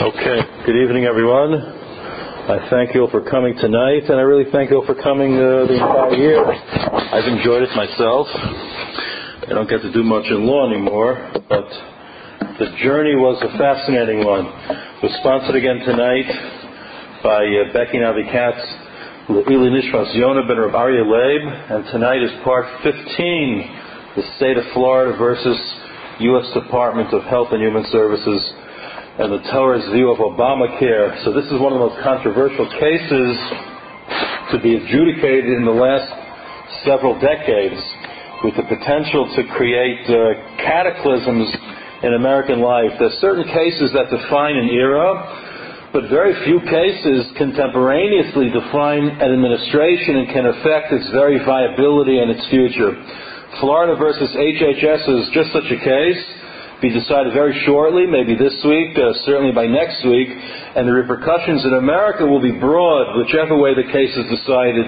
Okay, good evening everyone. I thank you all for coming tonight, and I really thank you all for coming the entire year. I've enjoyed it myself. I don't get to do much in law anymore, but the journey was a fascinating one. It was sponsored again tonight by Becky Navi-Katz, Le'ili Nishmas Yonah ben Rav Aryeh Leib, and tonight is part 15, the state of Florida versus U.S. Department of Health and Human Services and the Torah's view of Obamacare. So this is one of the most controversial cases to be adjudicated in the last several decades, with the potential to create cataclysms in American life. There's certain cases that define an era, but very few cases contemporaneously define an administration and can affect its very viability and its future. Florida versus HHS is just such a case. Be decided very shortly, maybe this week, certainly by next week, and the repercussions in America will be broad, whichever way the case is decided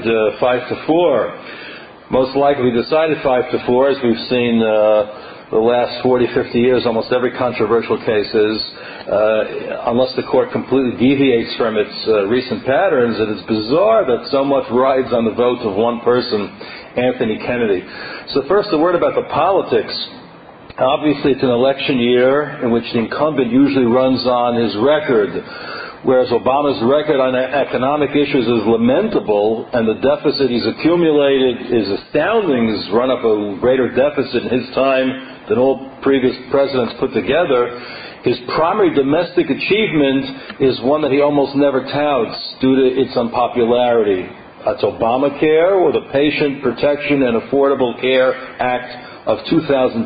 5-4. Most likely decided 5-4, as we've seen the last 40, 50 years, almost every controversial case is, unless the court completely deviates from its recent patterns. And it's bizarre that so much rides on the vote of one person, Anthony Kennedy. So first, a word about the politics. Obviously, it's an election year in which the incumbent usually runs on his record, whereas Obama's record on economic issues is lamentable, and the deficit he's accumulated is astounding. He's run up a greater deficit in his time than all previous presidents put together. His primary domestic achievement is one that he almost never touts due to its unpopularity. That's Obamacare, or the Patient Protection and Affordable Care Act of 2010.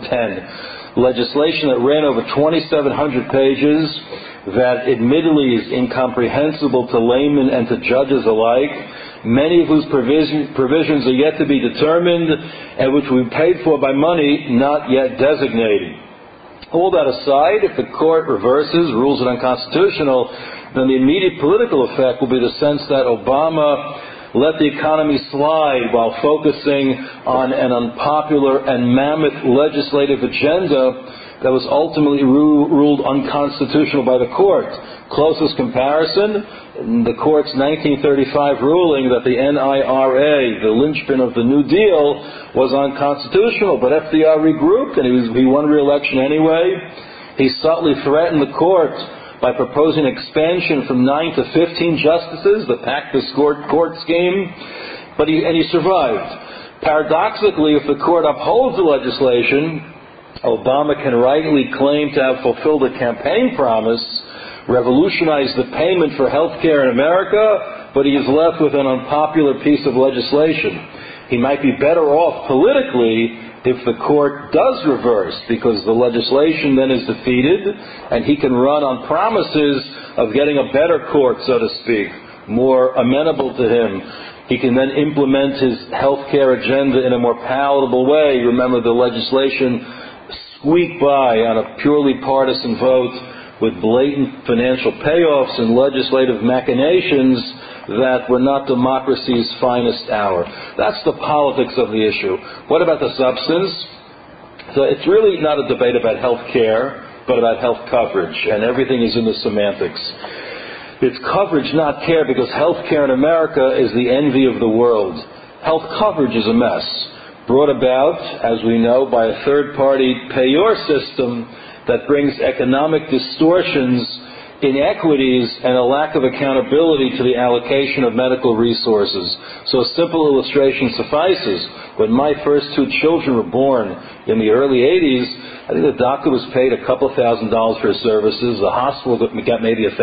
Legislation that ran over 2,700 pages, that admittedly is incomprehensible to laymen and to judges alike, many of whose provisions are yet to be determined, and which will be paid for by money not yet designated. All that aside, if the court reverses, rules it unconstitutional, then the immediate political effect will be the sense that Obama let the economy slide while focusing on an unpopular and mammoth legislative agenda that was ultimately ruled unconstitutional by the court. Closest comparison, the court's 1935 ruling that the NIRA, the linchpin of the New Deal, was unconstitutional, but FDR regrouped and he won re-election anyway. He subtly threatened the court by proposing expansion from 9 to 15 justices, the Pactus court scheme, but he survived. Paradoxically, if the court upholds the legislation, Obama can rightly claim to have fulfilled a campaign promise, revolutionized the payment for health care in America, but he is left with an unpopular piece of legislation. He might be better off politically if the court does reverse, because the legislation then is defeated, and he can run on promises of getting a better court, so to speak, more amenable to him. He can then implement his health care agenda in a more palatable way. Remember, the legislation squeaked by on a purely partisan vote with blatant financial payoffs and legislative machinations that were not democracy's finest hour. That's the politics of the issue. What about the substance? So it's really not a debate about health care, but about health coverage, and everything is in the semantics. It's coverage, not care, because health care in America is the envy of the world. Health coverage is a mess, brought about, as we know, by a third-party payor system that brings economic distortions, inequities, and a lack of accountability to the allocation of medical resources. So a simple illustration suffices. When my first two children were born in the early 80s, I think the doctor was paid a couple $1,000 for his services. The hospital got maybe $1,000.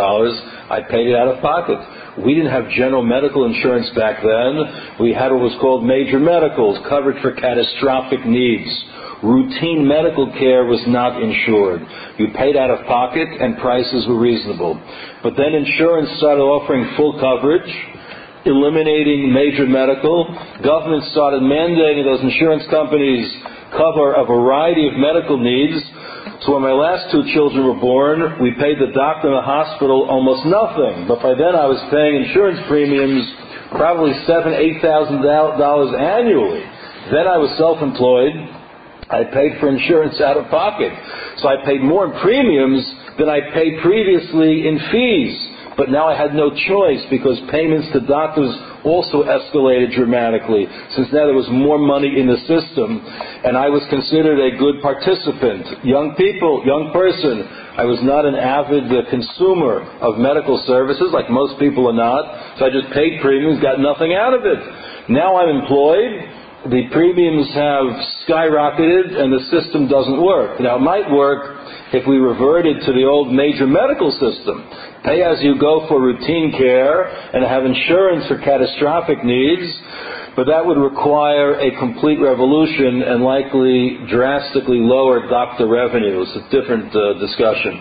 I paid it out of pocket. We didn't have general medical insurance back then. We had what was called major medicals, coverage for catastrophic needs. Routine medical care was not insured. You paid out of pocket and prices were reasonable. But then insurance started offering full coverage, eliminating major medical. Government started mandating those insurance companies cover a variety of medical needs. So when my last two children were born, we paid the doctor in the hospital almost nothing. But by then I was paying insurance premiums probably $7,000, $8,000 annually. Then I was self-employed. I paid for insurance out of pocket. So I paid more in premiums than I paid previously in fees. But now I had no choice because payments to doctors also escalated dramatically, since now there was more money in the system, and I was considered a good participant. Young person, I was not an avid consumer of medical services, like most people are not, so I just paid premiums, got nothing out of it. Now I'm employed, the premiums have skyrocketed, and the system doesn't work. Now, it might work if we reverted to the old major medical system. Pay as you go for routine care and have insurance for catastrophic needs, but that would require a complete revolution and likely drastically lower doctor revenues. A different discussion.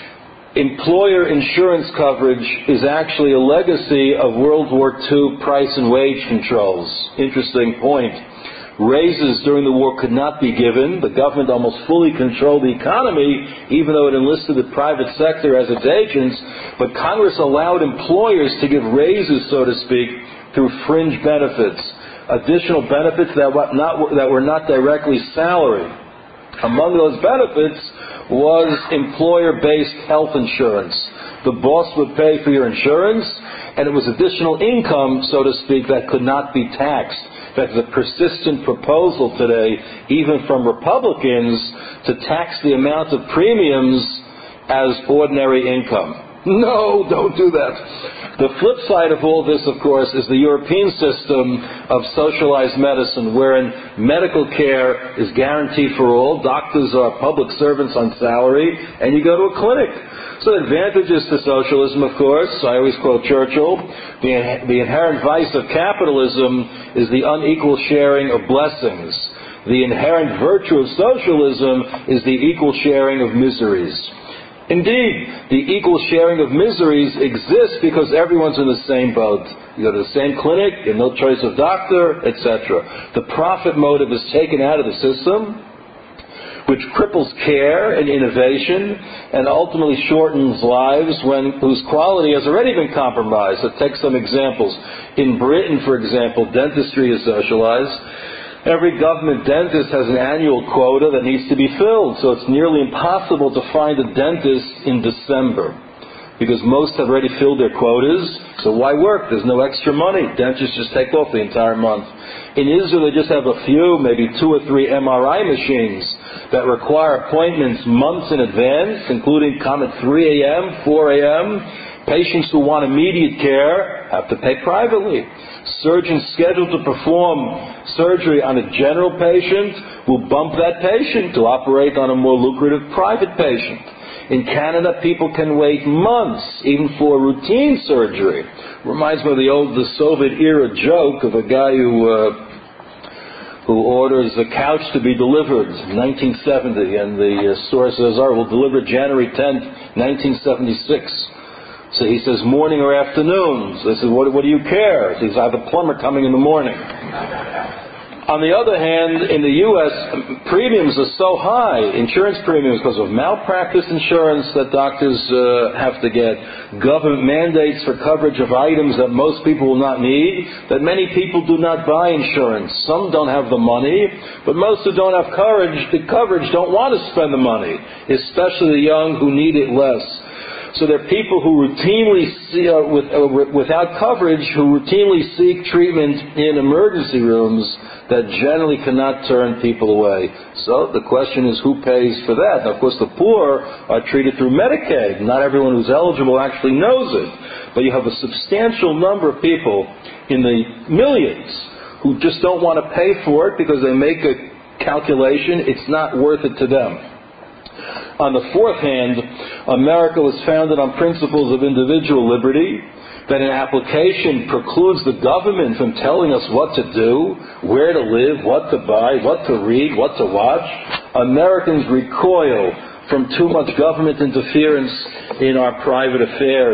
Employer insurance coverage is actually a legacy of World War II price and wage controls. Interesting point. Raises during the war could not be given. The government almost fully controlled the economy, even though it enlisted the private sector as its agents. But Congress allowed employers to give raises, so to speak, through fringe benefits, additional benefits that were not directly salary. Among those benefits was employer-based health insurance. The boss would pay for your insurance, and it was additional income, so to speak, that could not be taxed. In fact, there's a persistent proposal today, even from Republicans, to tax the amount of premiums as ordinary income. No, don't do that. The flip side of all this, of course, is the European system of socialized medicine, wherein medical care is guaranteed for all. Doctors are public servants on salary, and you go to a clinic. So advantages to socialism, of course. I always quote Churchill. The inherent vice of capitalism is the unequal sharing of blessings. The inherent virtue of socialism is the equal sharing of miseries. Indeed, the equal sharing of miseries exists because everyone's in the same boat. You go to the same clinic, you have no choice of doctor, etc. The profit motive is taken out of the system, which cripples care and innovation and ultimately shortens lives whose quality has already been compromised. So take some examples. In Britain, for example, dentistry is socialized. Every government dentist has an annual quota that needs to be filled, so it's nearly impossible to find a dentist in December because most have already filled their quotas, so why work? There's no extra money. Dentists just take off the entire month. In Israel, they just have a few, maybe 2 or 3 MRI machines that require appointments months in advance, including come at 3 a.m., 4 a.m. Patients who want immediate care have to pay privately. Surgeons scheduled to perform surgery on a general patient will bump that patient to operate on a more lucrative private patient. In Canada, people can wait months, even for routine surgery. Reminds me of the Soviet-era joke of a guy who orders a couch to be delivered in 1970, and the store says, "All right, we'll deliver January 10th, 1976. So he says, morning or afternoon? So they said, what do you care? He says, I have a plumber coming in the morning. On the other hand, in the U.S., premiums are so high, insurance premiums, because of malpractice insurance that doctors have to get, government mandates for coverage of items that most people will not need, that many people do not buy insurance. Some don't have the money, but most who don't have the coverage don't want to spend the money, especially the young who need it less. So there are people who routinely, without coverage, who routinely seek treatment in emergency rooms that generally cannot turn people away. So the question is, who pays for that? Now, of course, the poor are treated through Medicaid. Not everyone who's eligible actually knows it. But you have a substantial number of people in the millions who just don't want to pay for it because they make a calculation. It's not worth it to them. On the fourth hand, America was founded on principles of individual liberty, that an application precludes the government from telling us what to do, where to live, what to buy, what to read, what to watch. Americans recoil from too much government interference in our private affairs.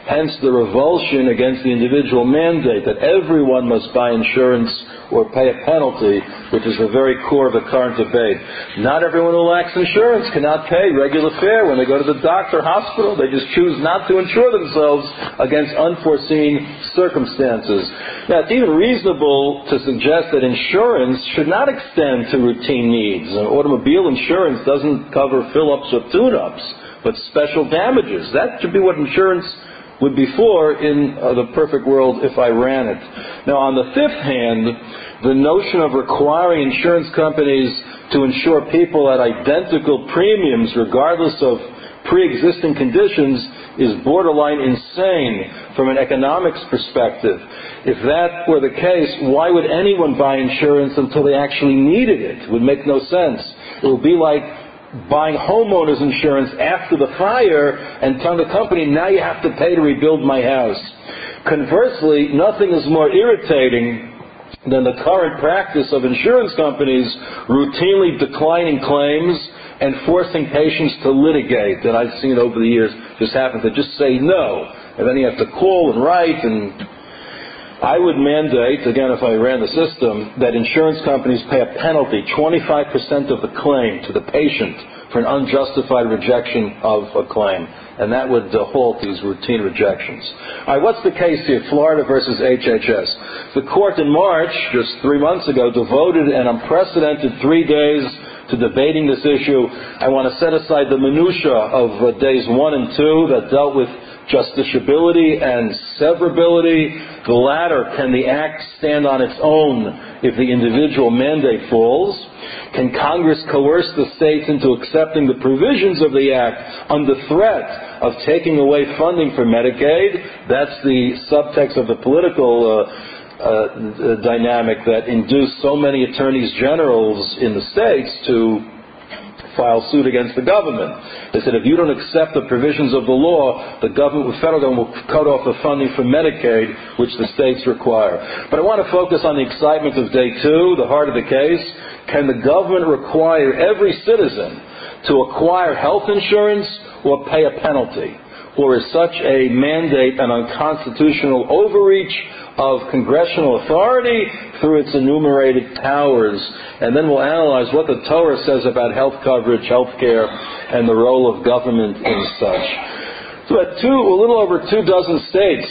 Hence the revulsion against the individual mandate that everyone must buy insurance or pay a penalty, which is the very core of the current debate. Not everyone who lacks insurance cannot pay regular fare when they go to the doctor or hospital. They just choose not to insure themselves against unforeseen circumstances. Now, it's even reasonable to suggest that insurance should not extend to routine needs. Automobile insurance doesn't cover fill-ups or tune-ups, but special damages. That should be what insurance would be for in the perfect world if I ran it. Now, on the fifth hand, the notion of requiring insurance companies to insure people at identical premiums regardless of pre-existing conditions is borderline insane from an economics perspective. If that were the case, why would anyone buy insurance until they actually needed it? It would make no sense. It would be like buying homeowners insurance after the fire and telling the company, now you have to pay to rebuild my house. Conversely, nothing is more irritating than the current practice of insurance companies routinely declining claims and forcing patients to litigate. That I've seen over the years just happen to just say no, and then you have to call and write. And I would mandate, again if I ran the system, that insurance companies pay a penalty, 25% of the claim, to the patient for an unjustified rejection of a claim. And that would halt these routine rejections. All right, what's the case here? Florida versus HHS. The court in March, just 3 months ago, devoted an unprecedented 3 days to debating this issue. I want to set aside the minutia of days 1 and 2 that dealt with justiciability and severability. The latter, can the act stand on its own if the individual mandate falls? Can Congress coerce the states into accepting the provisions of the act under threat of taking away funding for Medicaid? That's the subtext of the political dynamic that induced so many attorneys generals in the states to file suit against the government. They said, if you don't accept the provisions of the law, the federal government will cut off the funding for Medicaid, which the states require. But I want to focus on the excitement of day 2, the heart of the case. Can the government require every citizen to acquire health insurance or pay a penalty? Or is such a mandate an unconstitutional overreach of congressional authority through its enumerated powers? And then we'll analyze what the Torah says about health coverage, health care, and the role of government in such. So at a little over 24 states,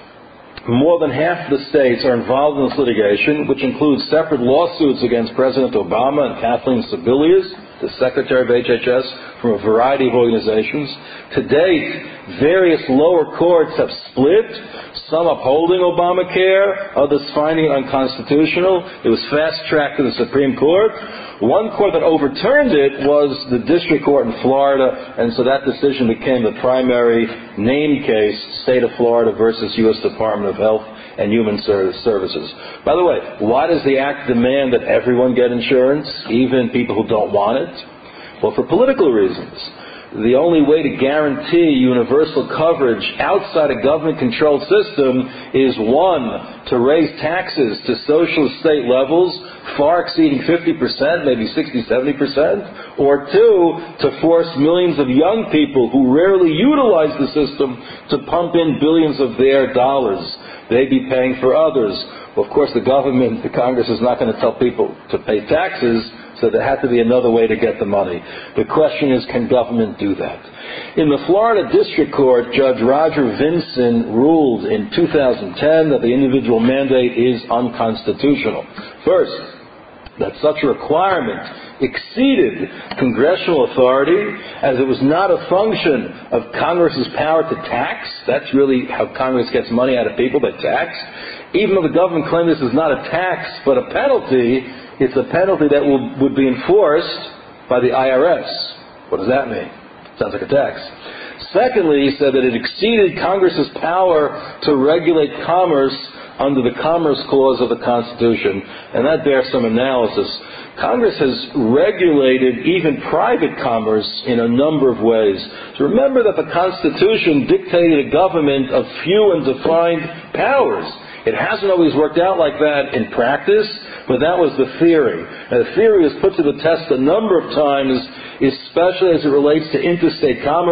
more than half the states are involved in this litigation, which includes separate lawsuits against President Obama and Kathleen Sebelius, the Secretary of HHS, from a variety of organizations. To date, various lower courts have split, some upholding Obamacare, others finding it unconstitutional. It was fast-tracked to the Supreme Court. One court that overturned it was the District Court in Florida, and so that decision became the primary named case, State of Florida versus U.S. Department of Health and Human Services. By the way, why does the Act demand that everyone get insurance, even people who don't want it? Well, for political reasons. The only way to guarantee universal coverage outside a government-controlled system is, 1, to raise taxes to social state levels far exceeding 50%, maybe 60, 70%, or 2, to force millions of young people who rarely utilize the system to pump in billions of their dollars. They'd be paying for others. Well, of course, the Congress is not going to tell people to pay taxes, so there had to be another way to get the money. The question is, can government do that? In the Florida District Court, Judge Roger Vinson ruled in 2010 that the individual mandate is unconstitutional. First, that such a requirement exceeded congressional authority, as it was not a function of Congress's power to tax. That's really how Congress gets money out of people, by tax. Even though the government claimed this is not a tax but a penalty, it's a penalty that would be enforced by the IRS. What does that mean? Sounds like a tax. Secondly, he said that it exceeded Congress's power to regulate commerce under the Commerce Clause of the Constitution, and that bears some analysis. Congress has regulated even private commerce in a number of ways. So remember that the Constitution dictated a government of few and defined powers. It hasn't always worked out like that in practice, but that was the theory. And the theory was put to the test a number of times, especially as it relates to interstate commerce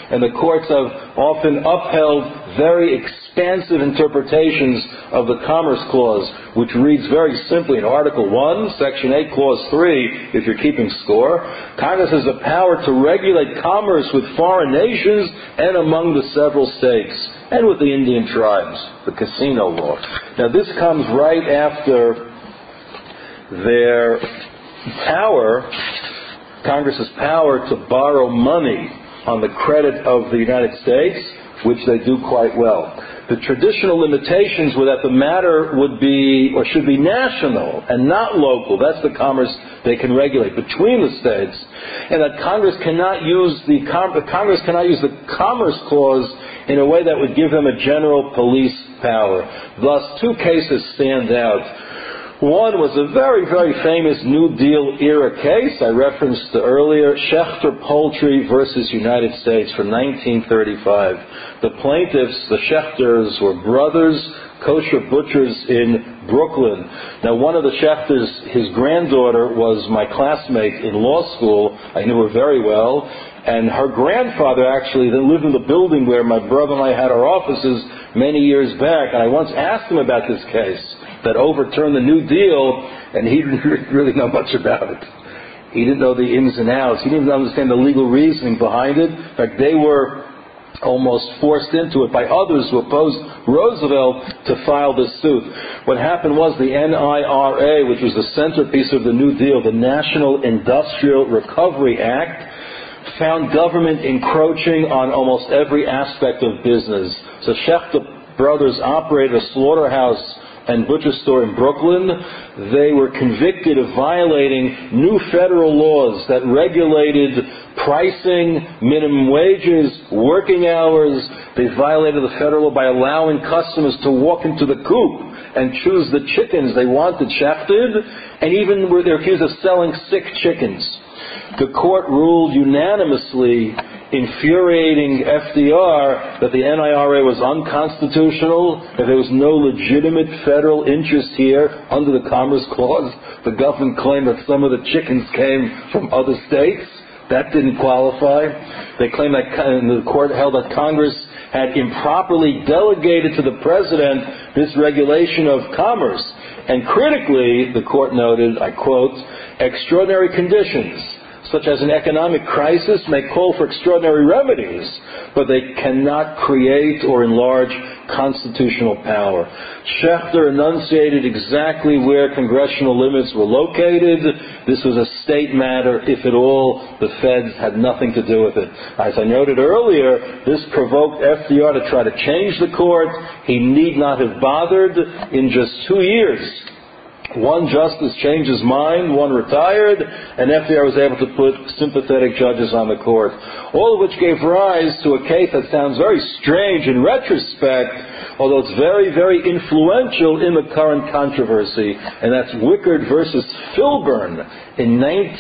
And the courts have often upheld very expansive interpretations of the Commerce Clause, which reads very simply in Article 1, Section 8, Clause 3, if you're keeping score, Congress has the power to regulate commerce with foreign nations and among the several states, and with the Indian tribes, the Casino Law. Now this comes right after their power, Congress's power to borrow money on the credit of the United States, which they do quite well. The traditional limitations were that the matter would be, or should be, national and not local. That's the commerce they can regulate between the states, and that Congress cannot use the Commerce Clause in a way that would give them a general police power. Thus, two cases stand out. One was a very, very famous New Deal era case I referenced earlier, Schechter Poultry versus United States from 1935. The plaintiffs, the Schechters, were brothers, kosher butchers in Brooklyn. Now, one of the Schechters, his granddaughter was my classmate in law school. I knew her very well. And her grandfather actually lived in the building where my brother and I had our offices many years back. And I once asked him about this case that overturned the New Deal, and he didn't really know much about it. He didn't know the ins and outs. He didn't even understand the legal reasoning behind it. In fact, they were almost forced into it by others who opposed Roosevelt to file this suit. What happened was the NIRA, which was the centerpiece of the New Deal, the National Industrial Recovery Act, found government encroaching on almost every aspect of business. So Schechter brothers operated a slaughterhouse and butcher store in Brooklyn. They were convicted of violating new federal laws that regulated pricing, minimum wages, working hours. They violated the federal law by allowing customers to walk into the coop and choose the chickens they wanted shafted, and even were accused of selling sick chickens. The court ruled unanimously, infuriating FDR, that the NIRA was unconstitutional, that there was no legitimate federal interest here under the Commerce Clause. The government claimed that some of the chickens came from other states. That didn't qualify. They claimed that, and the court held that Congress had improperly delegated to the president this regulation of commerce. And critically, the court noted, I quote, extraordinary conditions, such as an economic crisis, may call for extraordinary remedies, but they cannot create or enlarge constitutional power. Schechter enunciated exactly where congressional limits were located. This was a state matter. If at all, the feds had nothing to do with it. As I noted earlier, this provoked FDR to try to change the court. He need not have bothered. In just 2 years, one justice changed his mind, one retired, and FDR was able to put sympathetic judges on the court. All of which gave rise to a case that sounds very strange in retrospect, although it's very, very influential in the current controversy, and that's Wickard versus Filburn in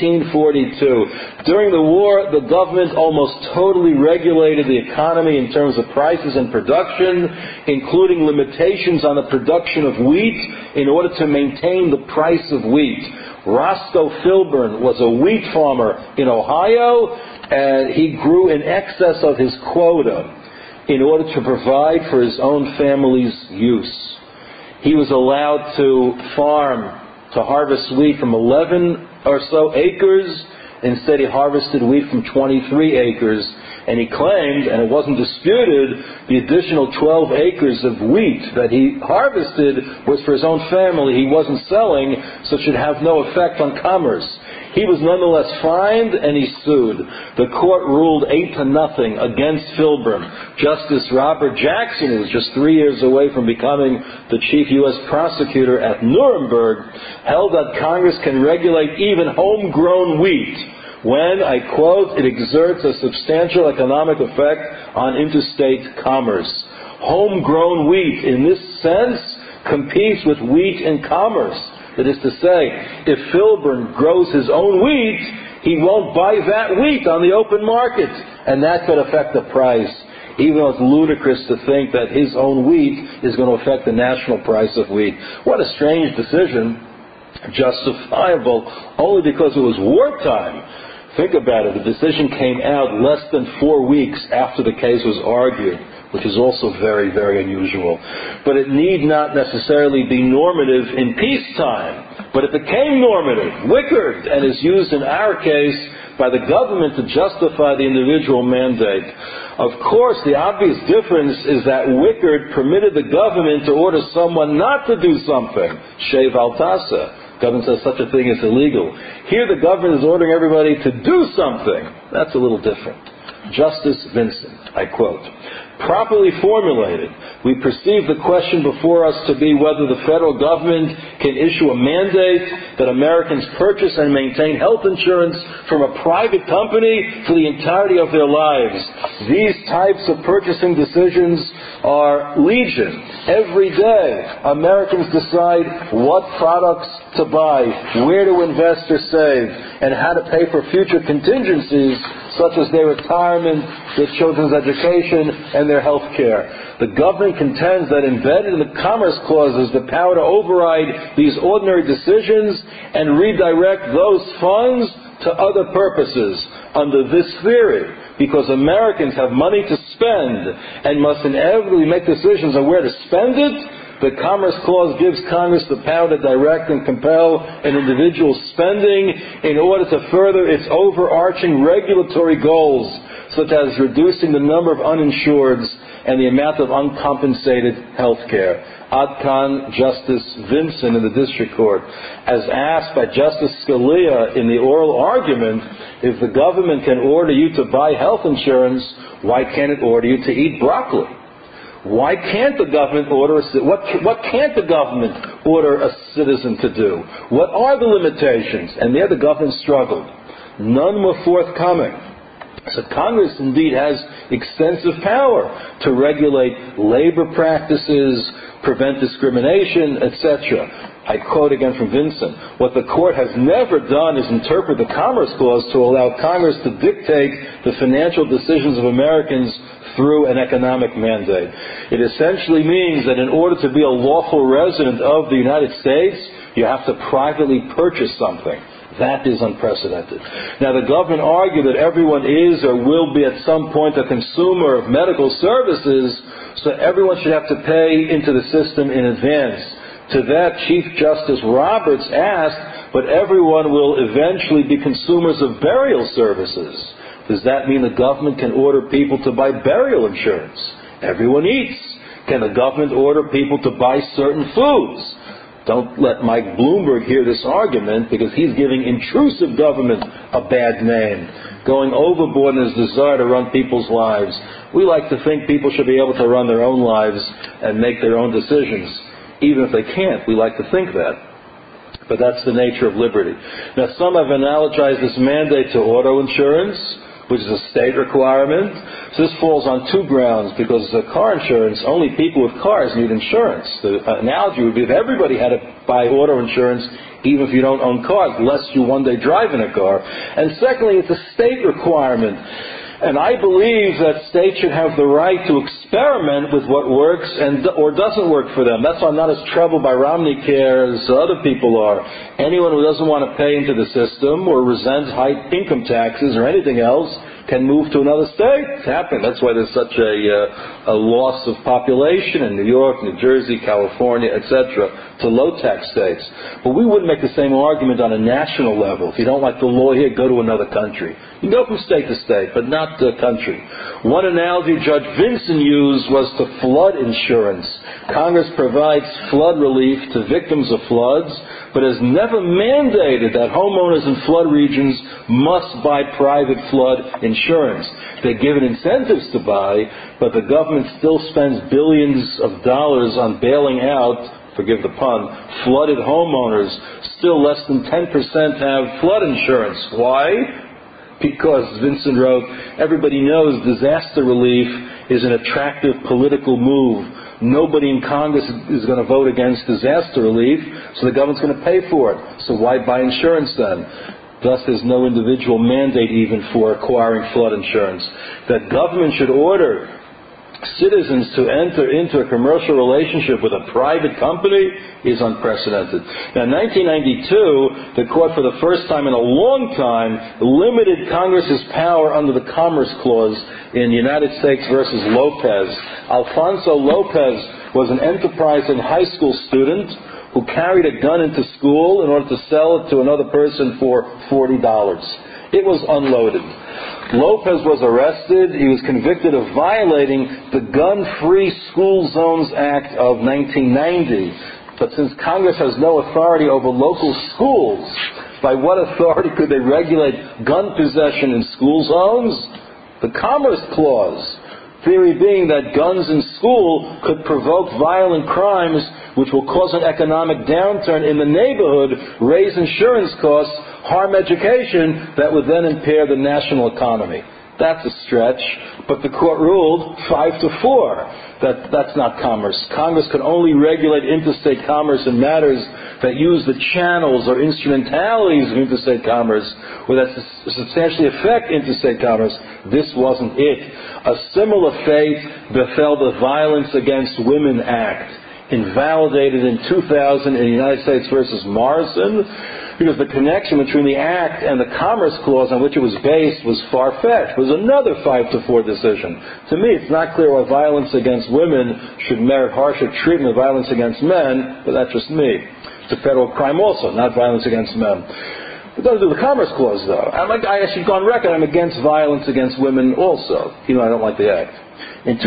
1942. During the war, the government almost totally regulated the economy in terms of prices and production, including limitations on the production of wheat in order to maintain the price of wheat. Roscoe Filburn was a wheat farmer in Ohio, and he grew in excess of his quota in order to provide for his own family's use. He was allowed to harvest wheat from 11 or so acres. Instead, he harvested wheat from 23 acres. And he claimed, and it wasn't disputed, the additional 12 acres of wheat that he harvested was for his own family. He wasn't selling, so it should have no effect on commerce. He was nonetheless fined, and he sued. The court ruled 8-0 against Filburn. Justice Robert Jackson, who was just 3 years away from becoming the chief U.S. prosecutor at Nuremberg, held that Congress can regulate even homegrown wheat when, I quote, it exerts a substantial economic effect on interstate commerce. Homegrown wheat, in this sense, competes with wheat in commerce. That is to say, if Filburn grows his own wheat, he won't buy that wheat on the open market, and that could affect the price, even though it's ludicrous to think that his own wheat is going to affect the national price of wheat. What a strange decision, justifiable only because it was wartime. Think about it. The decision came out less than 4 weeks after the case was argued, which is also very, very unusual. But it need not necessarily be normative in peacetime. But it became normative, Wickard, and is used in our case by the government to justify the individual mandate. Of course, the obvious difference is that Wickard permitted the government to order someone not to do something. Shev al tasa. Government says such a thing is illegal. Here the government is ordering everybody to do something. That's a little different. Justice Vinson, I quote, properly formulated, we perceive the question before us to be whether the federal government can issue a mandate that Americans purchase and maintain health insurance from a private company for the entirety of their lives. These types of purchasing decisions are legion. Every day, Americans decide what products to buy, where to invest or save, and how to pay for future contingencies such as their retirement, their children's education, and their health care. The government contends that embedded in the Commerce Clause is the power to override these ordinary decisions and redirect those funds to other purposes. Under this theory, because Americans have money to spend and must inevitably make decisions on where to spend it, the Commerce Clause gives Congress the power to direct and compel an individual's spending in order to further its overarching regulatory goals, such as reducing the number of uninsureds and the amount of uncompensated health care. Ad Kan Justice Vinson in the District Court. As asked by Justice Scalia in the oral argument, if the government can order you to buy health insurance, why can't it order you to eat broccoli? Why can't the government order what can't the government order a citizen to do? What are the limitations? And there the government struggled. None were forthcoming. So Congress indeed has extensive power to regulate labor practices, prevent discrimination, etc. I quote again from Vinson. What the court has never done is interpret the Commerce Clause to allow Congress to dictate the financial decisions of Americans through an economic mandate. It essentially means that in order to be a lawful resident of the United States, you have to privately purchase something. That is unprecedented. Now, the government argued that everyone is or will be at some point a consumer of medical services, so everyone should have to pay into the system in advance. To that, Chief Justice Roberts asked, but everyone will eventually be consumers of burial services. Does that mean the government can order people to buy burial insurance? Everyone eats. Can the government order people to buy certain foods? Don't let Mike Bloomberg hear this argument, because he's giving intrusive government a bad name, going overboard in his desire to run people's lives. We like to think people should be able to run their own lives and make their own decisions. Even if they can't, we like to think that. But that's the nature of liberty. Now, some have analogized this mandate to auto insurance, which is a state requirement. So this falls on two grounds, because car insurance, only people with cars need insurance. The analogy would be if everybody had to buy auto insurance, even if you don't own cars, lest you one day drive in a car. And secondly, it's a state requirement. And I believe that states should have the right to experiment with what works or doesn't work for them. That's why I'm not as troubled by Romney Care as other people are. Anyone who doesn't want to pay into the system or resents high income taxes or anything else can move to another state. It's happened. That's why there's such a loss of population in New York, New Jersey, California, etc., to low-tax states. But we wouldn't make the same argument on a national level. If you don't like the law here, go to another country. You can go from state to state, but not to country. One analogy Judge Vinson used was to flood insurance. Congress provides flood relief to victims of floods, but has never mandated that homeowners in flood regions must buy private flood insurance. They're given incentives to buy, but the government still spends billions of dollars on bailing out, forgive the pun, flooded homeowners. Still less than 10% have flood insurance. Why? Because, Vinson wrote, everybody knows disaster relief is an attractive political move. Nobody in Congress is going to vote against disaster relief, so the government's going to pay for it. So why buy insurance then? Thus, there's no individual mandate even for acquiring flood insurance. That government should order citizens to enter into a commercial relationship with a private company is unprecedented. Now, in 1992, the court, for the first time in a long time, limited Congress's power under the Commerce Clause in United States versus Lopez. Alfonso Lopez was an enterprising high school student who carried a gun into school in order to sell it to another person for $40. It was unloaded. Lopez was arrested. He was convicted of violating the Gun-Free School Zones Act of 1990. But since Congress has no authority over local schools, by what authority could they regulate gun possession in school zones? The Commerce Clause. Theory being that guns in school could provoke violent crimes which will cause an economic downturn in the neighborhood, raise insurance costs, harm education, that would then impair the national economy. That's a stretch, but the court ruled 5-4 that that's not commerce. Congress can only regulate interstate commerce in matters that use the channels or instrumentalities of interstate commerce, or that substantially affect interstate commerce. This wasn't it. A similar fate befell the Violence Against Women Act, invalidated in 2000 in the United States versus Morrison, because the connection between the Act and the Commerce Clause on which it was based was far-fetched. It was another 5-4 decision. To me, it's not clear why violence against women should merit harsher treatment than violence against men, but that's just me. It's a federal crime also, not violence against men. It doesn't do the Commerce Clause, though. I should go on record, I'm against violence against women also, even though I don't like the Act. In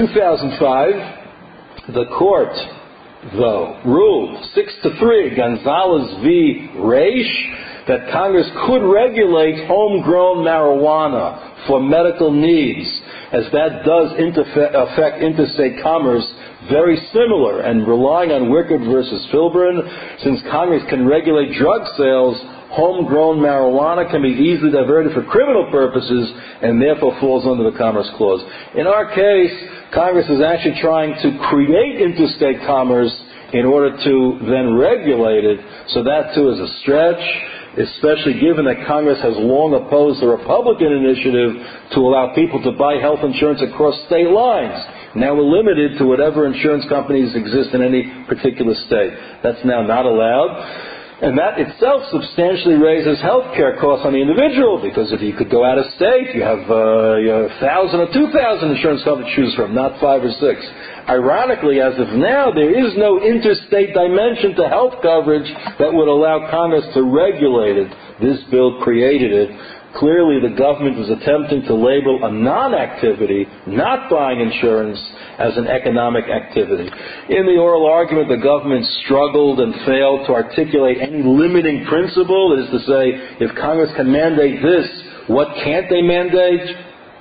2005, the court, though, ruled 6-3, Gonzalez v. Raich, that Congress could regulate homegrown marijuana for medical needs, as that does affect interstate commerce, very similar, and relying on Wickard versus Filburn, since Congress can regulate drug sales, homegrown marijuana can be easily diverted for criminal purposes and therefore falls under the Commerce Clause. In our case, Congress is actually trying to create interstate commerce in order to then regulate it, so that too is a stretch, especially given that Congress has long opposed the Republican initiative to allow people to buy health insurance across state lines. Now we're limited to whatever insurance companies exist in any particular state. That's now not allowed. And that itself substantially raises health care costs on the individual, because if you could go out of state, you have 1,000 or 2,000 insurance companies to choose from, not 5 or 6. Ironically, as of now, there is no interstate dimension to health coverage that would allow Congress to regulate it. This bill created it. Clearly, the government is attempting to label a non-activity, not buying insurance, as an economic activity. In the oral argument, the government struggled and failed to articulate any limiting principle. That is to say, if Congress can mandate this, what can't they mandate?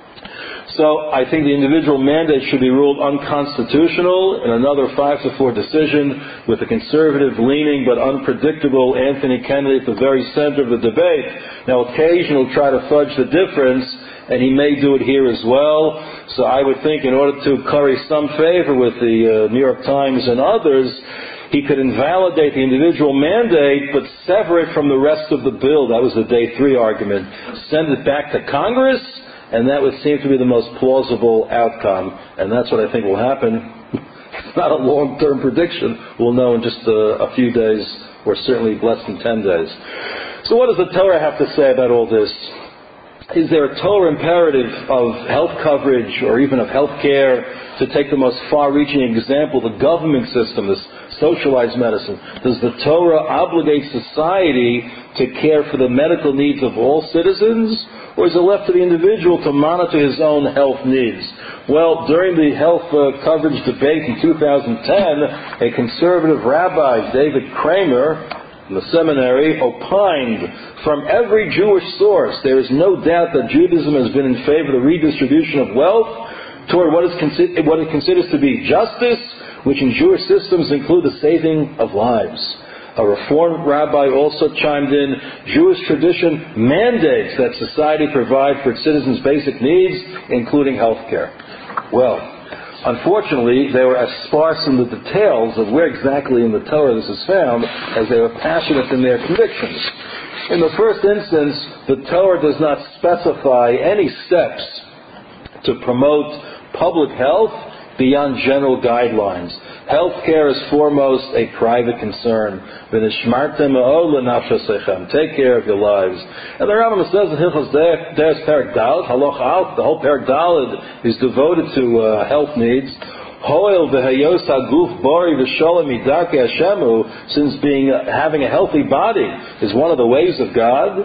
So I think the individual mandate should be ruled unconstitutional in another 5-4 decision, with the conservative-leaning but unpredictable Anthony Kennedy at the very center of the debate. Now, occasionally he'll try to fudge the difference, and he may do it here as well. So I would think in order to curry some favor with the New York Times and others, he could invalidate the individual mandate but sever it from the rest of the bill. That was the Day 3 argument. Send it back to Congress, and that would seem to be the most plausible outcome. And that's what I think will happen. It's not a long-term prediction. We'll know in just a few days, or certainly less than 10 days. So what does the Torah have to say about all this? Is there a Torah imperative of health coverage or even of health care? To take the most far-reaching example, the government system, this socialized medicine. Does the Torah obligate society to care for the medical needs of all citizens? Or is it left to the individual to monitor his own health needs? Well, during the health coverage debate in 2010, a conservative rabbi, David Kramer, in the seminary, opined, from every Jewish source, there is no doubt that Judaism has been in favor of the redistribution of wealth toward what it considers to be justice, which in Jewish systems include the saving of lives. A Reformed rabbi also chimed in, Jewish tradition mandates that society provide for its citizens' basic needs, including health care. Well, unfortunately, they were as sparse in the details of where exactly in the Torah this is found as they were passionate in their convictions. In the first instance, the Torah does not specify any steps to promote public health beyond general guidelines. Healthcare is foremost a private concern. Take care of your lives. And the Rambam says in Hilchos Deis Perek Daled, Halacha Aleph, the whole Perek Daled is devoted to health needs. Since having a healthy body is one of the ways of God, a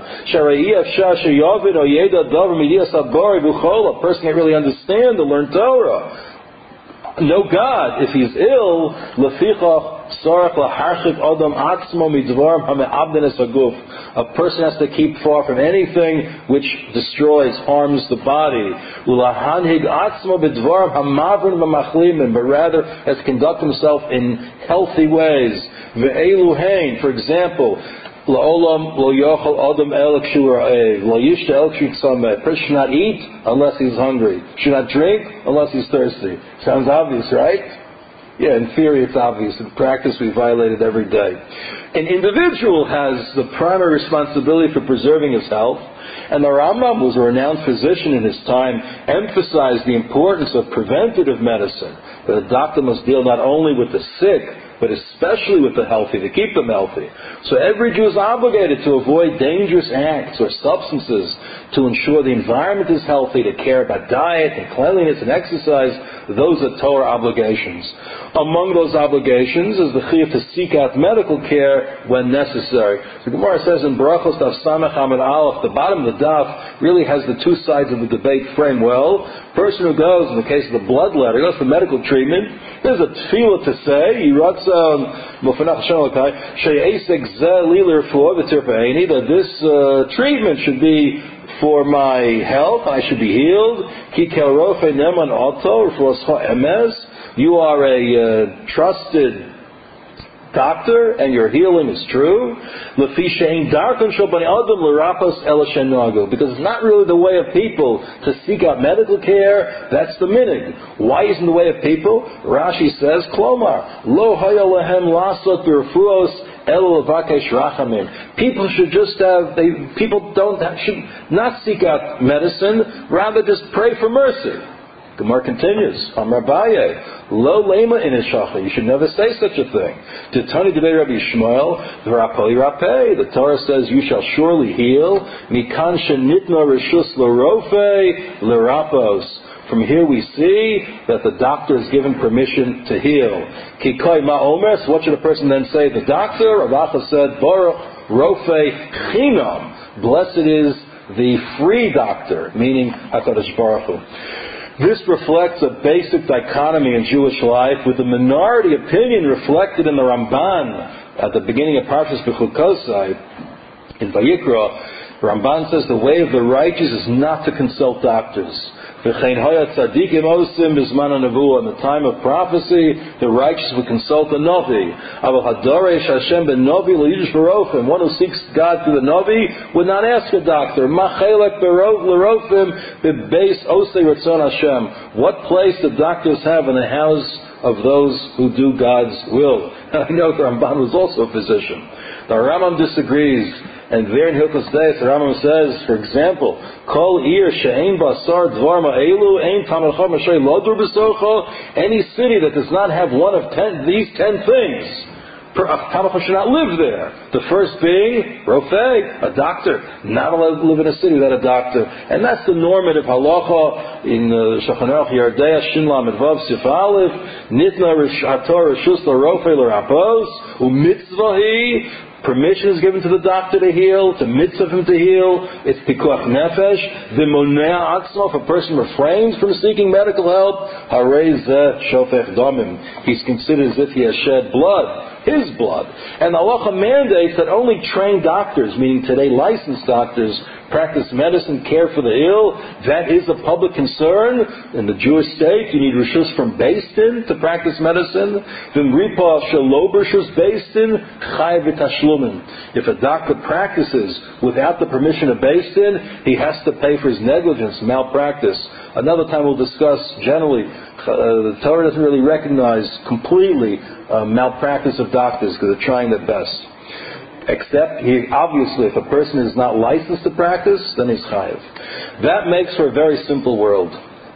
person can't really understand or learn Torah, know God if he's ill. A person has to keep far from anything which destroys, harms the body. But rather has to conduct himself in healthy ways. For example, a person should not eat unless he's hungry. Should not drink unless he's thirsty. Sounds obvious, right? Yeah, in theory it's obvious. In practice we violate it every day. An individual has the primary responsibility for preserving his health, and the Rambam, who was a renowned physician in his time, emphasized the importance of preventative medicine. That a doctor must deal not only with the sick, but especially with the healthy, to keep them healthy. So every Jew is obligated to avoid dangerous acts or substances to ensure the environment is healthy, to care about diet and cleanliness and exercise. Those are Torah obligations. Among those obligations is the chiyuv to seek out medical care when necessary. The Gemara says in Barachos Daf Samech Amud Aleph, the bottom of the daf really has the two sides of the debate framed well. Person who goes, in the case of the bloodletting, goes for medical treatment, there's a tefillah to say, that this treatment should be for my health, I should be healed. You are a trusted doctor, and your healing is true. Because it's not really the way of people to seek out medical care. That's the minig. Why isn't the way of people? Rashi says, Klomar, lo haya lehem lasot b'refuos people should just should not seek out medicine, rather just pray for mercy. Gemara continues, Amar Abaye, lo lema in ishacha. You should never say such a thing. Titani debei Rabbi Shmuel, v'rapoli rapei. The Torah says, you shall surely heal. Mikan shenitna reshus l'rofe l'rapos. From here we see that the doctor is given permission to heal. Kikoi ma'omes, what should a person then say? The doctor, Rav Acha said, Baruch Rofe Chinam. Blessed is the free doctor, meaning HaKadosh Baruch Hu. This reflects a basic dichotomy in Jewish life, with the minority opinion reflected in the Ramban at the beginning of Parshas Bechukosai in Vayikra. Ramban says the way of the righteous is not to consult doctors. In the time of prophecy, the righteous would consult the Navi. And one who seeks God through the Navi would not ask a doctor. What place do doctors have in the house of those who do God's will? I know the Ramban was also a physician. The Rambam disagrees. And there in Hilchos Deis, the Rambam says, for example, Kol ir she'ein basar dvar ma'elu, ein tamelcha mashay lodur b'sorcha. Any city that does not have one of these 10 things, Tamelcha should not live there. The first being Rofei, a doctor. Not allowed to live in a city without a doctor. And that's the normative halacha in Shulchan Aruch Yardei Shin Lamed Vav Sif Aleph. Nitna Hatorah Reshus LaRofei LaRapos Umitzvahi. Permission is given to the doctor to heal, to mitzvah him to heal. It's pikuach nefesh. V'monea atzmo, if a person refrains from seeking medical help, harei zeh shofech damim. He's considered as if he has shed blood. His blood. And the halacha mandates that only trained doctors, meaning today licensed doctors, practice medicine, care for the ill. That is a public concern. In the Jewish state, you need rishus from Beis Din to practice medicine. V'mripa shelo b'rishus Beis Din, chai v'tashlumin. If a doctor practices without the permission of Beis Din, he has to pay for his negligence, malpractice. Another time we'll discuss generally, the Torah doesn't really recognize completely malpractice of doctors because they're trying their best. Except, obviously, if a person is not licensed to practice, then he's chayiv. That makes for a very simple world.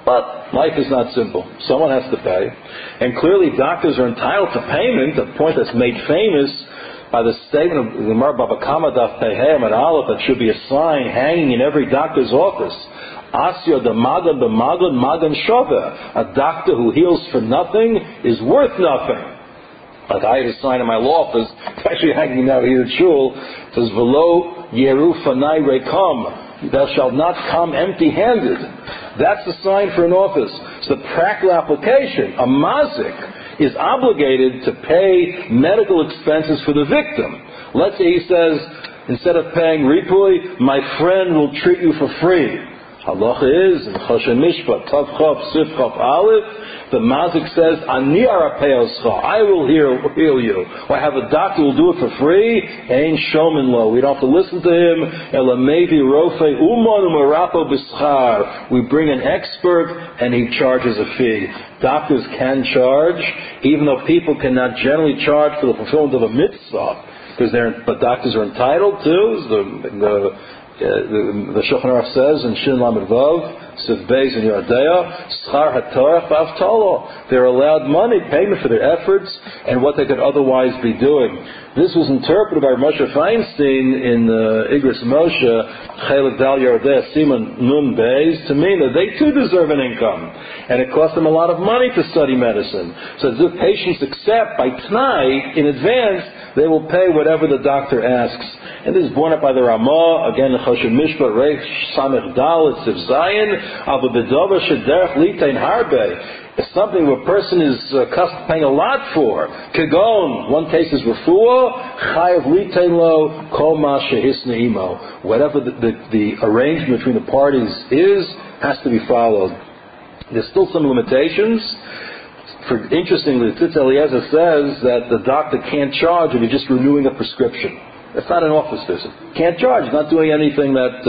But life is not simple. Someone has to pay. And clearly doctors are entitled to payment, a point that's made famous by the statement of the Gemara Baba Kama Daf Pehem and Aleph that should be a sign hanging in every doctor's office. Asya the Magan Shove. A doctor who heals for nothing is worth nothing. Like I had a sign in my law office, it's actually hanging now here at Shul, it says, Velo Yeru Fanai Rekam. Thou shalt not come empty-handed. That's the sign for an office. It's the practical application. A mazik is obligated to pay medical expenses for the victim. Let's say he says, instead of paying ripui, my friend will treat you for free. Halacha is, in Choshen Mishpat, Tav Chav, Sif Chav Aleph, the mazik says, Ani arapeoscha, I will heal you. Or I have a doctor who will do it for free. Ein shomin lo. We don't have to listen to him. Elamevi rofe umon umarapo b'schar. We bring an expert and he charges a fee. Doctors can charge, even though people cannot generally charge for the fulfillment of a mitzvah, but doctors are entitled to. The Shulchan Aruch says in Shin Lamed Vav, Siv Beis in Yardea, Schar HaTorach V'Avtalo. They're allowed money, payment for their efforts and what they could otherwise be doing. This was interpreted by Moshe Feinstein in Igros Moshe, Chelik Dal Yardea, Simon Nun Beis, to mean that they too deserve an income. And it costs them a lot of money to study medicine. So if patients accept by T'nai, in advance, they will pay whatever the doctor asks. And this is borne up by the Ramah, again, the Choshen Mishpat, Reich Samech Dal, Siv Zayin, Ava B'dova Shederach Litein Harbe. It's something where a person is paying a lot for. Kegon, one case is Refuah, Chayav Litein Lo, Kol Ma Shehisna Imo. Whatever the arrangement between the parties is, has to be followed. There's still some limitations. Interestingly, Tzitz Eliezer says that the doctor can't charge if he's just renewing a prescription. It's not an office visit. Can't charge. He's not doing anything that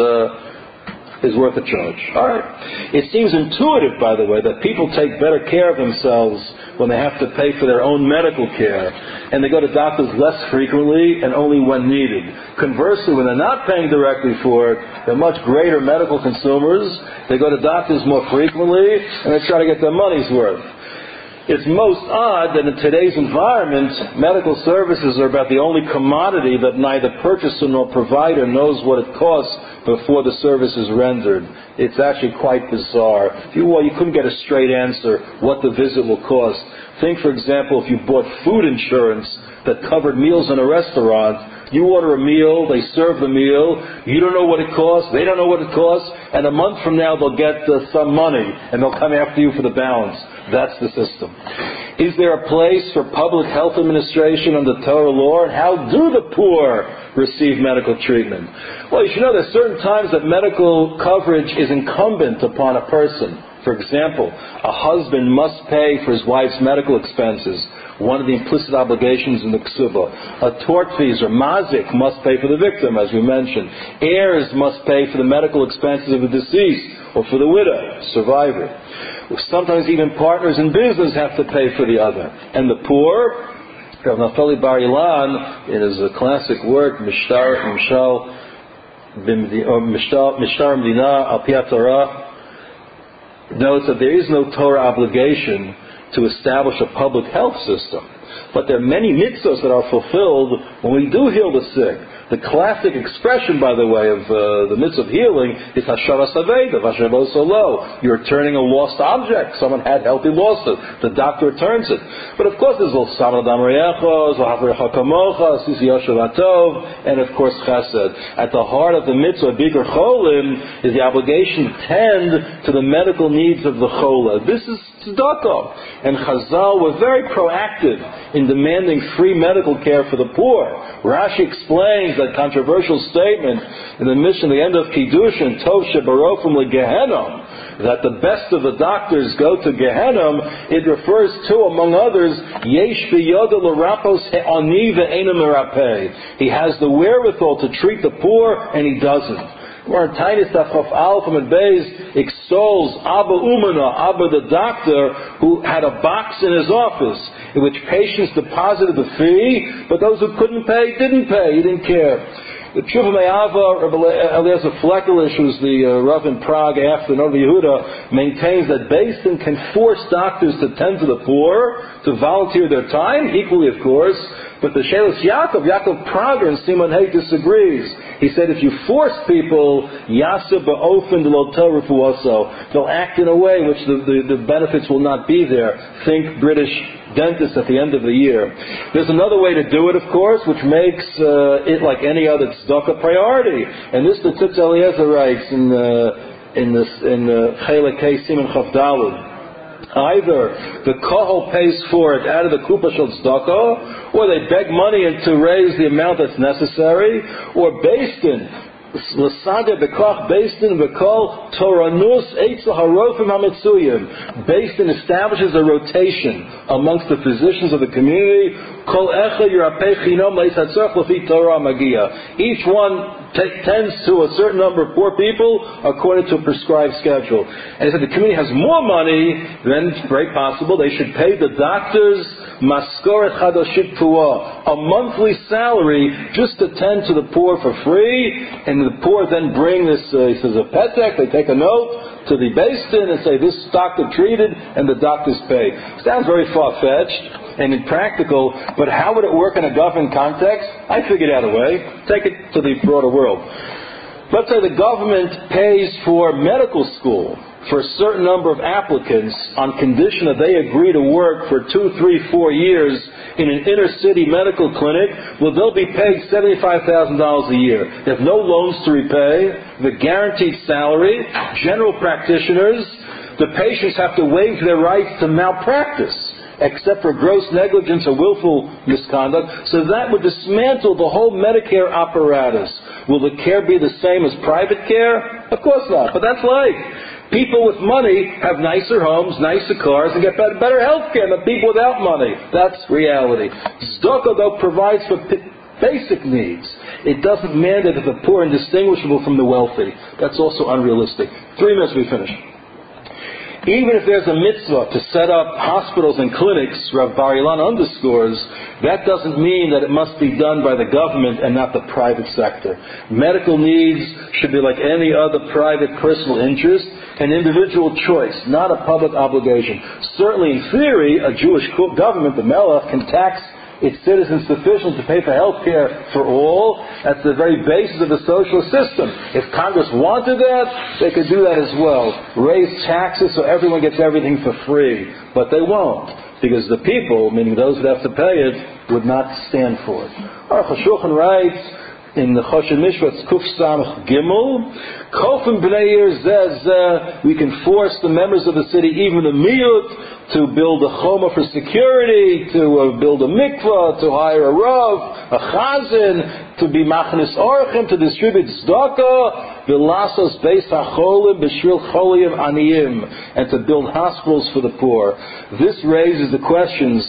is worth a charge. All right. It seems intuitive, by the way, that people take better care of themselves when they have to pay for their own medical care, and they go to doctors less frequently and only when needed. Conversely, when they're not paying directly for it, they're much greater medical consumers. They go to doctors more frequently, and they try to get their money's worth. It's most odd that in today's environment, medical services are about the only commodity that neither purchaser nor provider knows what it costs before the service is rendered. It's actually quite bizarre. You couldn't get a straight answer what the visit will cost. Think, for example, if you bought food insurance that covered meals in a restaurant. You order a meal, they serve the meal, you don't know what it costs, they don't know what it costs, and a month from now they'll get some money, and they'll come after you for the balance. That's the system. Is there a place for public health administration under Torah law, and how do the poor receive medical treatment? Well, you should know there's certain times that medical coverage is incumbent upon a person. For example, a husband must pay for his wife's medical expenses, one of the implicit obligations in the Ksuba. A tortfeasor, mazik, must pay for the victim, as we mentioned. Heirs must pay for the medical expenses of the deceased, or for the widow, survivor. Sometimes even partners in business have to pay for the other. And the poor, Rav Naftali Bar Ilan, in his classic work, Mishtar Mdina Al Pi HaTorah, notes that there is no Torah obligation to establish a public health system. But there are many mitzvahs that are fulfilled when we do heal the sick. The classic expression, by the way, of the mitzvah of healing is Hashara Saveda, Vashabo Solo. You're returning a lost object. Someone had health, he lost it. The doctor returns it. But of course there's Samad Amriyachos, Vahavrecha Kamocha, Sisi Yoshavatov, and of course Chesed. At the heart of the mitzvah, Bikur Cholim, is the obligation to tend to the medical needs of the Chola. This is tzedakah. And Chazal were very proactive in demanding free medical care for the poor. Rashi explains that controversial statement in the Mishnah, the end of Kiddushin, Tov Shebarofim LeGehenom, that the best of the doctors go to Gehenom. It refers to, among others, Yesh Biyoda L'Rapos He'ani Ve'ena Merapeh. He has the wherewithal to treat the poor, and he doesn't. Where Tainis Tachov Alpha and Beis extols Abba Umana, Abba the doctor, who had a box in his office in which patients deposited the fee, but those who couldn't pay didn't pay. He didn't care. The Tshuva Me'ava, Eliezer Fleckelish, who's the Rav in Prague after Novi Yehuda, maintains that Beis Din can force doctors to tend to the poor, to volunteer their time, equally of course, but the Shelos Yaakov Prager in Simon Hay disagrees. He said if you force people, Yasa Ba'ofen de Lotel Refuoso, they'll act in a way which the benefits will not be there. Think British dentists at the end of the year. There's another way to do it, of course, which makes it like any other tzedakah priority. And this the Tzitz Eliezer writes in Chelek Hey Simon Chav Daled. Either the kohol pays for it out of the kupa shel tzedakah, or they beg money to raise the amount that's necessary, or Beis Din l'sade bekoch Beis Din v'kol toranus eitzel harofim hamitzuyim. Beis Din establishes a rotation amongst the physicians of the community. Kol echad yirapei chinom le'isatzorch lefi Torah magia. Each one tends to a certain number of poor people according to a prescribed schedule. And he said the community has more money, then it's very possible they should pay the doctors maskoret chadoshit puah, a monthly salary just to tend to the poor for free, and the poor then bring this, he says, a petek, they take a note to the Beis Din and say this doctor treated and the doctors pay. Sounds very far-fetched and impractical, but how would it work in a government context? I figured out a way. Take it to the broader world. Let's say the government pays for medical school for a certain number of applicants on condition that they agree to work for 2, 3, 4 years in an inner city medical clinic. Well, they'll be paid $75,000 a year. They have no loans to repay, the guaranteed salary, general practitioners. The patients have to waive their rights to malpractice, except for gross negligence or willful misconduct. So that would dismantle the whole Medicare apparatus. Will the care be the same as private care? Of course not, but that's life. People with money have nicer homes, nicer cars, and get better health care than people without money. That's reality. Tzedakah, though, provides for basic needs. It doesn't mandate that the poor are indistinguishable from the wealthy. That's also unrealistic. 3 minutes, we finish. Even if there's a mitzvah to set up hospitals and clinics, Rav Bar Ilan underscores, that doesn't mean that it must be done by the government and not the private sector. Medical needs should be like any other private personal interest, an individual choice, not a public obligation. Certainly in theory, a Jewish government, the Melech, can tax its citizens sufficient to pay for health care for all. That's the very basis of the social system. If Congress wanted that, they could do that as well. Raise taxes so everyone gets everything for free. But they won't, because the people, meaning those that have to pay it, would not stand for it. Aruch HaShulchan writes in the Choshen Mishpat Kuf Samach Gimel, Kofen B'nei Yer Zeh Zeh, we can force the members of the city, even the Miyut, to build a choma for security, to build a mikvah, to hire a rav, a chazan, to be machnis orchim, to distribute tzedakah, v'lasos beis hacholim b'shvil cholim aniyim, and to build hospitals for the poor. This raises the question,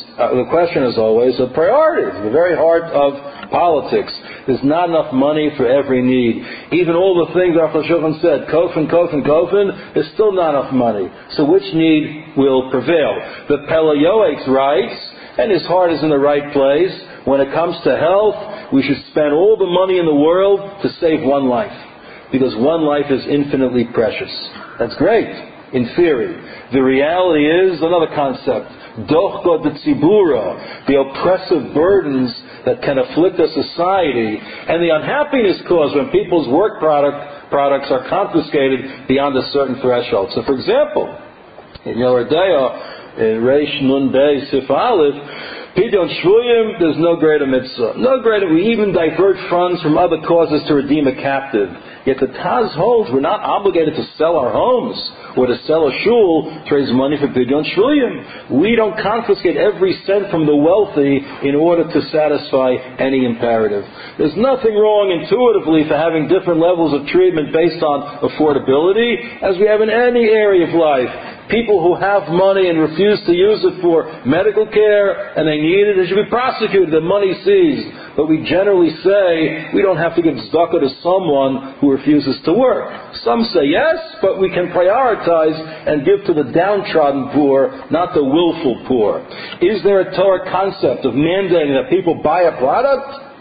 as always, of priorities, the very heart of politics. There's not enough money for every need. Even all the things Rav Shulchan said, kofen, there's still not enough money. So which need will prevail? The Pele Yoetz writes, and his heart is in the right place, when it comes to health, we should spend all the money in the world to save one life. Because one life is infinitely precious. That's great, in theory. The reality is another concept. Dochgo de tzibura, the oppressive burdens that can afflict a society, and the unhappiness caused when people's work products are confiscated beyond a certain threshold. So, for example, in Yoredeya, in Reish Nun Bey Sif Aleph, Pidyon Shvuyim, there's no greater mitzvah. We even divert funds from other causes to redeem a captive. Yet the Taz holds we're not obligated to sell our homes or to sell a shul to raise money for Pidyon Shvuyim. We don't confiscate every cent from the wealthy in order to satisfy any imperative. There's nothing wrong intuitively for having different levels of treatment based on affordability, as we have in any area of life. People who have money and refuse to use it for medical care and they need it, they should be prosecuted, the money seized. But we generally say we don't have to give tzedakah to someone who refuses to work. Some say yes, but we can prioritize and give to the downtrodden poor, not the willful poor. Is there a Torah concept of mandating that people buy a product?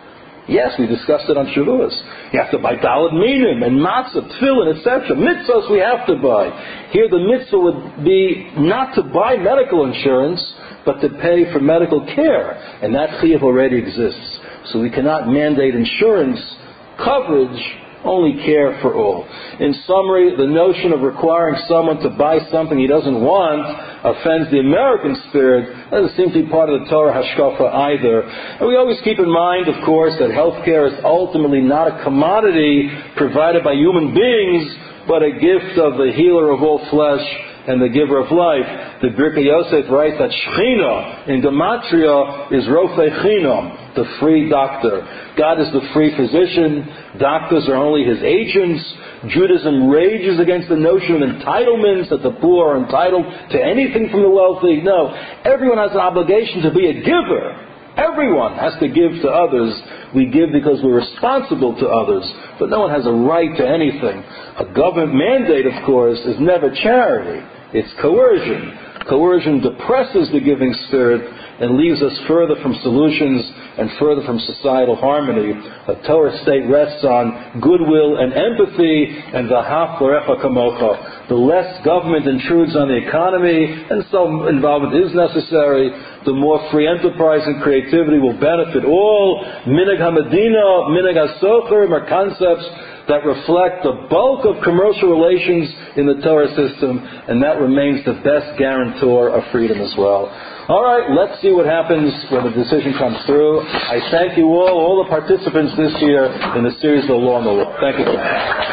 Yes, we discussed it on Shavuos. You have to buy Daled Minim and matzah, tefillin, etc. Mitzvahs we have to buy. Here the mitzvah would be not to buy medical insurance, but to pay for medical care. And that chiyuv already exists. So we cannot mandate insurance coverage, only care for all. In summary, the notion of requiring someone to buy something he doesn't want offends the American spirit. Doesn't seem to be part of the Torah hashkafa either. And we always keep in mind, of course, that healthcare is ultimately not a commodity provided by human beings, but a gift of the healer of all flesh and the giver of life. The Birkei Yosef writes that Shechina in Gematria is Rofei Chinam, the free doctor. God is the free physician. Doctors are only his agents. Judaism rages against the notion of entitlements, that the poor are entitled to anything from the wealthy. No, everyone has an obligation to be a giver. Everyone has to give to others. We give because we're responsible to others, but no one has a right to anything. A government mandate, of course, is never charity. It's coercion. Coercion depresses the giving spirit and leaves us further from solutions and further from societal harmony. A Torah state rests on goodwill and empathy, and v'haf l'recha kamocha. The less government intrudes on the economy, and some involvement is necessary, the more free enterprise and creativity will benefit all. Minhag haMedina, minhag haSocher are concepts that reflect the bulk of commercial relations in the Torah system, and that remains the best guarantor of freedom as well. All right, let's see what happens when the decision comes through. I thank you all the participants this year in the series of The Law and the Law. Thank you.